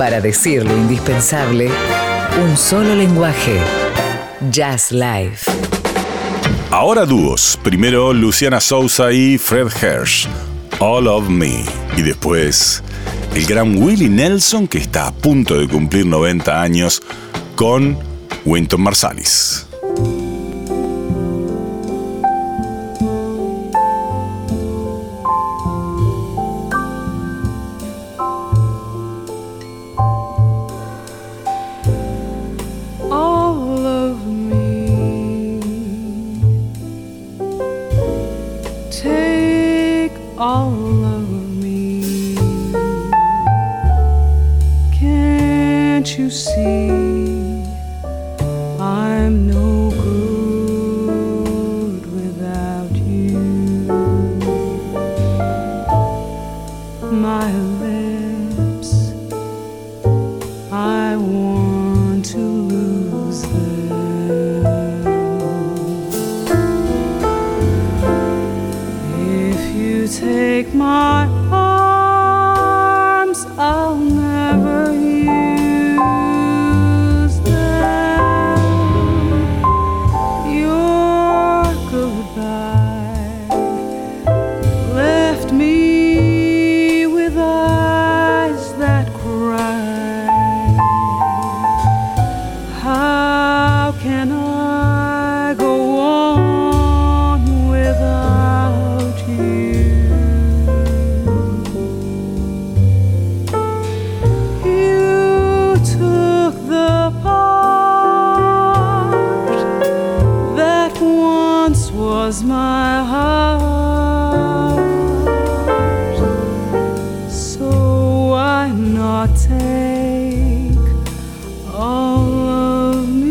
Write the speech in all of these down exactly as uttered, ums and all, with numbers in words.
Para decir lo indispensable, un solo lenguaje. Jazz Live. Ahora dúos. Primero Luciana Souza y Fred Hersch, All of Me. Y después el gran Willie Nelson, que está a punto de cumplir noventa años, con Wynton Marsalis. All of me, can't you see I'm no good without you? My lips, I want to lose them. If you take my arms, I'll never use them. Your goodbye left me with eyes that cry. How can I go on without you? You took the part that once was my heart, so why not take all of me?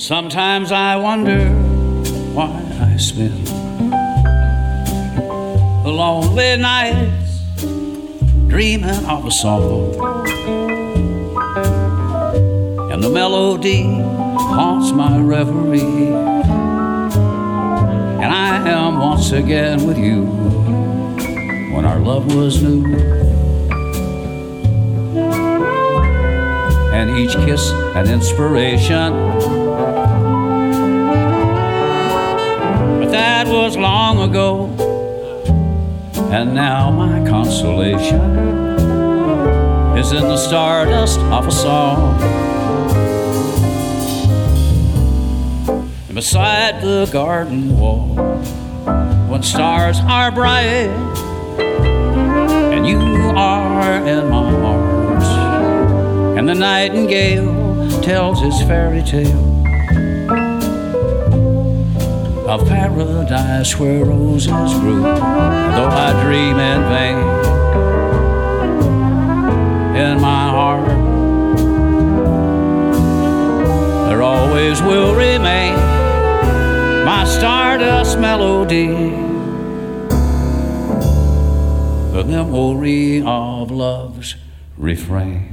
Sometimes I wonder why I spend the lonely nights dreaming of a song, and the melody haunts my reverie, and I am once again with you when our love was new, and each kiss an inspiration. But that was long ago, and now my consolation is in the stardust of a song. And beside the garden wall, when stars are bright and you are in my arms, and the nightingale tells his fairy tale of paradise where roses grew. And though I dream in vain, in my heart there always will remain my stardust melody, the memory of love's refrain.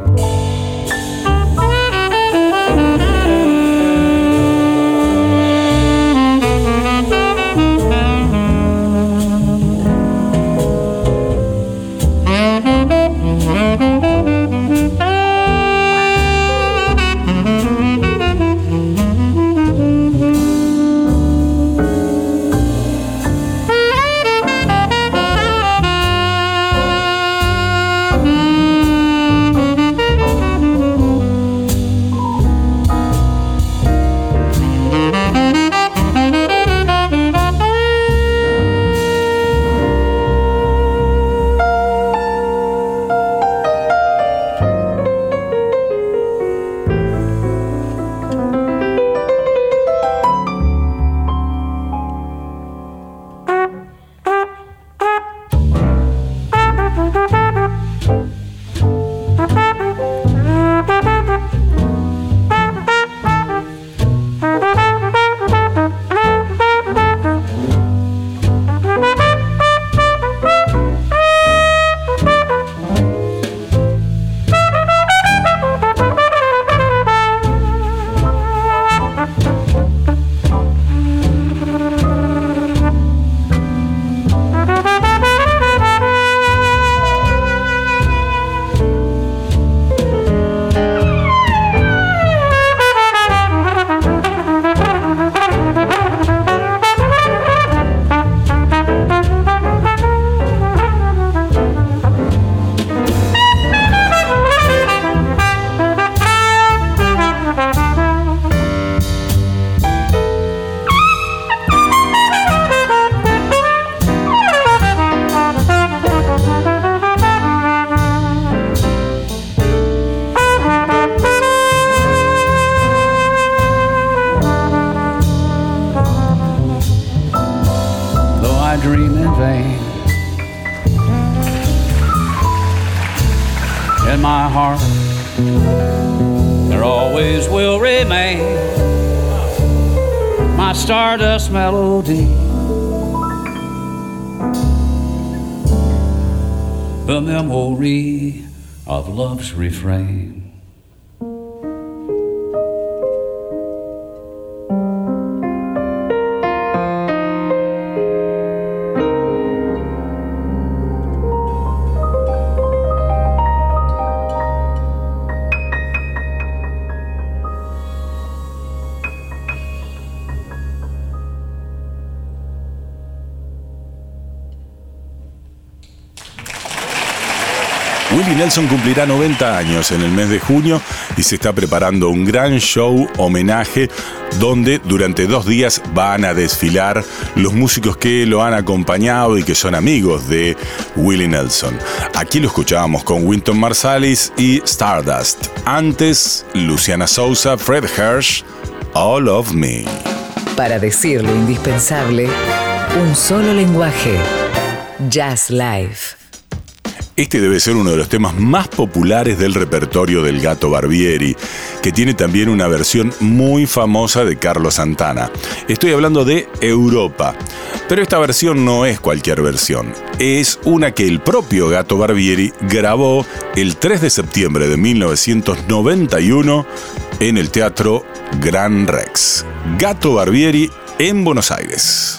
In my heart there always will remain my stardust melody, the memory of love's refrain. Willie Nelson cumplirá noventa años en el mes de junio y se está preparando un gran show homenaje donde durante dos días van a desfilar los músicos que lo han acompañado y que son amigos de Willie Nelson. Aquí lo escuchábamos con Wynton Marsalis y Stardust. Antes, Luciana Souza, Fred Hersch, All of Me. Para decir lo indispensable, un solo lenguaje. Jazz Live. Este debe ser uno de los temas más populares del repertorio del Gato Barbieri, que tiene también una versión muy famosa de Carlos Santana. Estoy hablando de Europa. Pero esta versión no es cualquier versión. Es una que el propio Gato Barbieri grabó el tres de septiembre de mil novecientos noventa y uno en el Teatro Gran Rex. Gato Barbieri en Buenos Aires.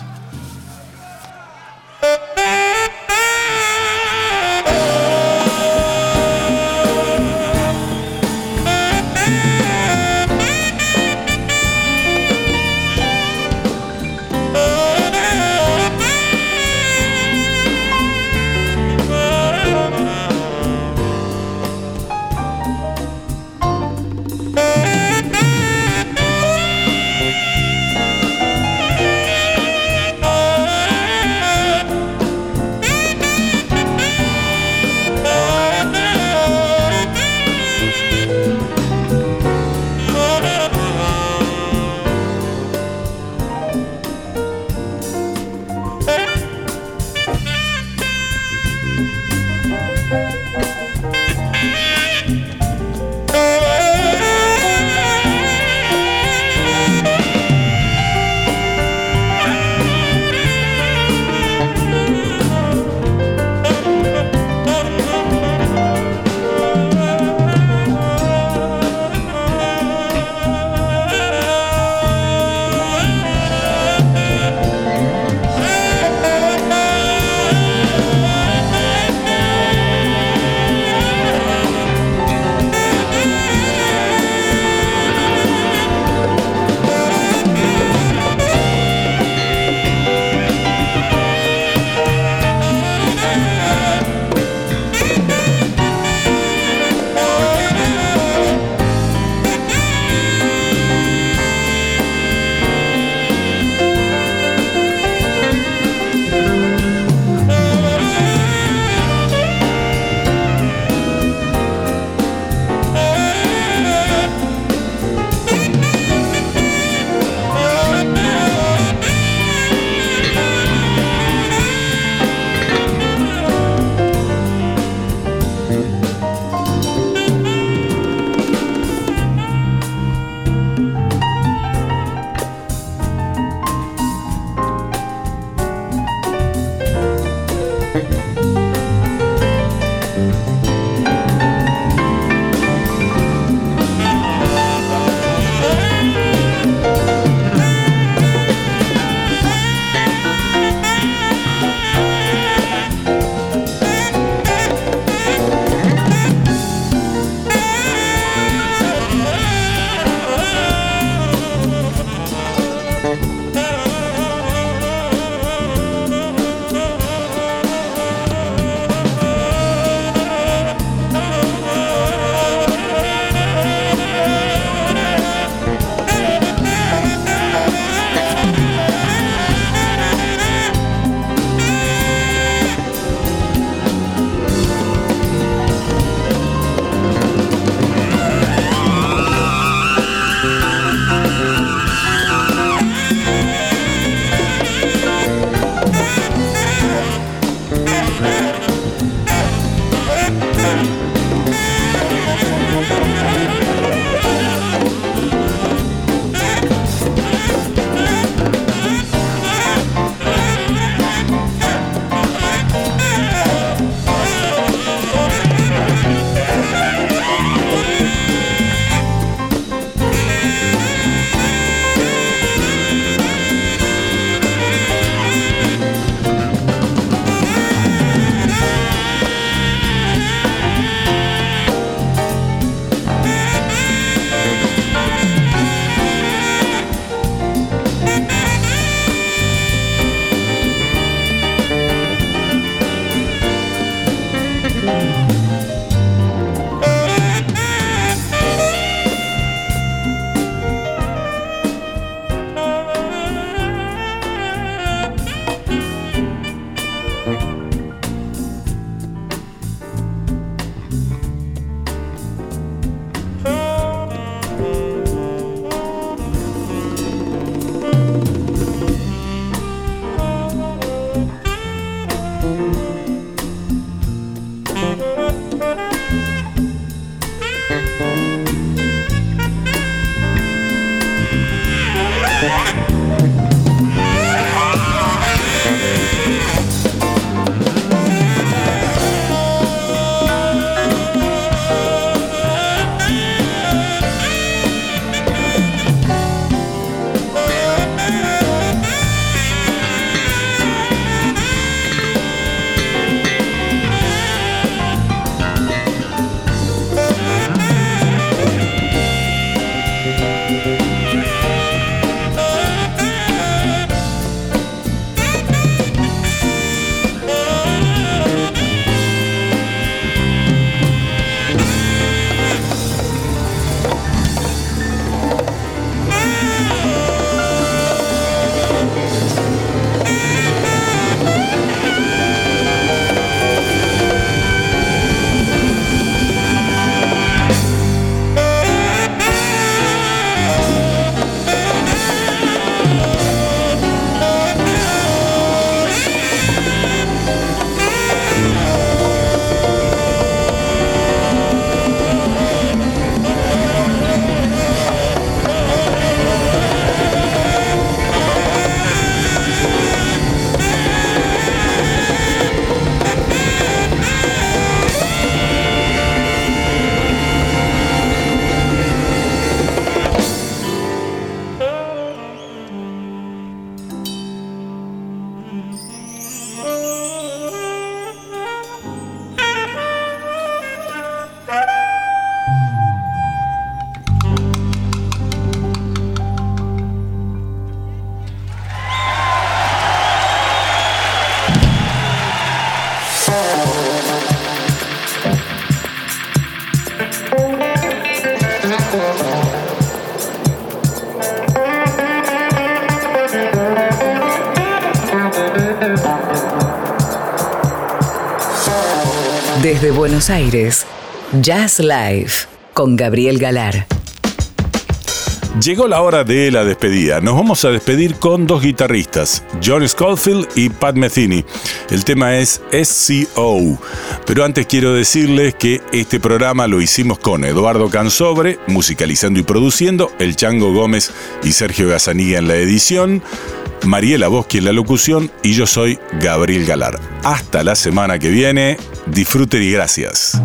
Desde Buenos Aires, Jazz Live con Gabriel Galar. Llegó la hora de la despedida. Nos vamos a despedir con dos guitarristas, John Scofield y Pat Metheny. El tema es S C O. Pero antes quiero decirles que este programa lo hicimos con Eduardo Cansobre, musicalizando y produciendo, El Chango Gómez y Sergio Gazzaniga en la edición, Mariela Boschi en la locución y yo soy Gabriel Galar. Hasta la semana que viene. Disfruten y gracias.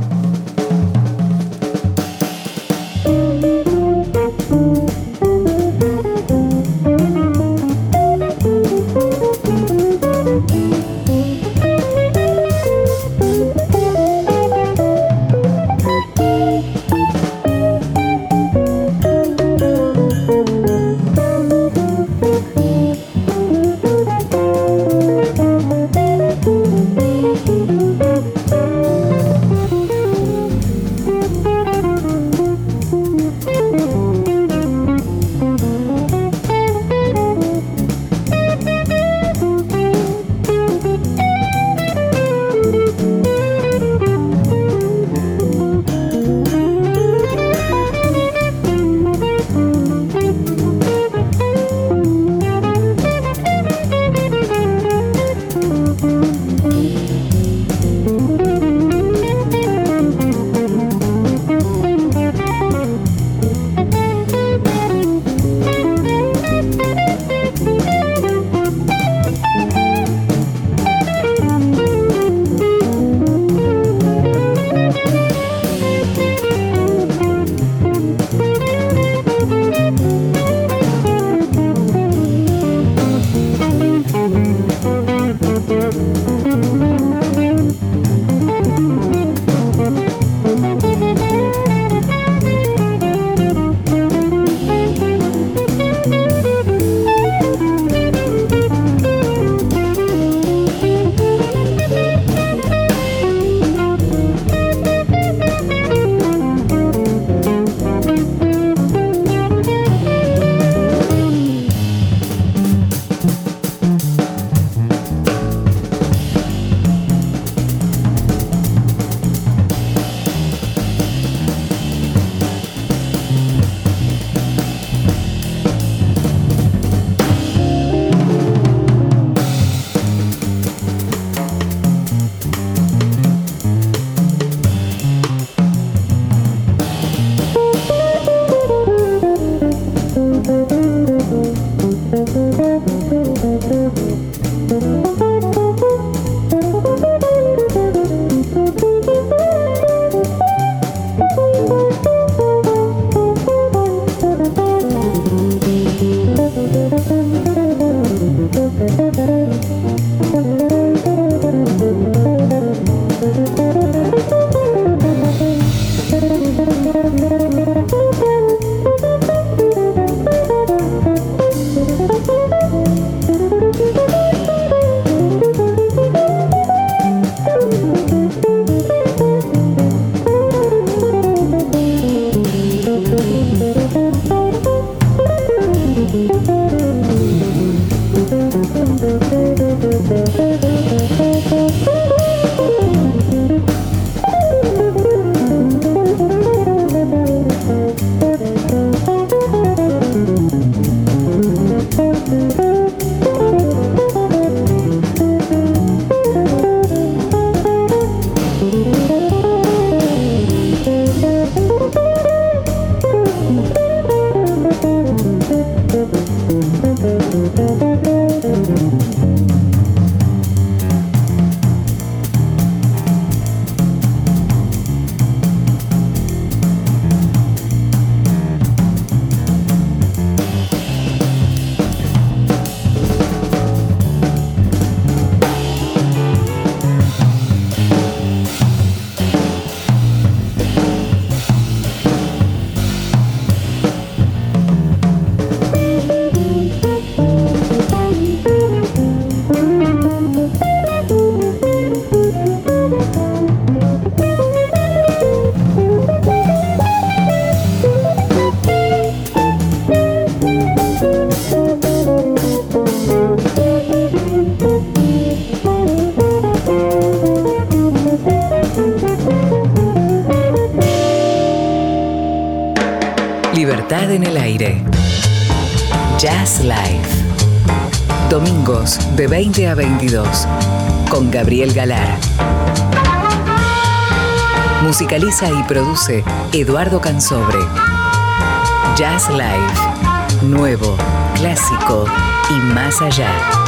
Libertad en el aire. Jazz Live. Domingos de veinte a veintidós. Con Gabriel Galar. Musicaliza y produce Eduardo Cansobre. Jazz Live. Nuevo, clásico y más allá.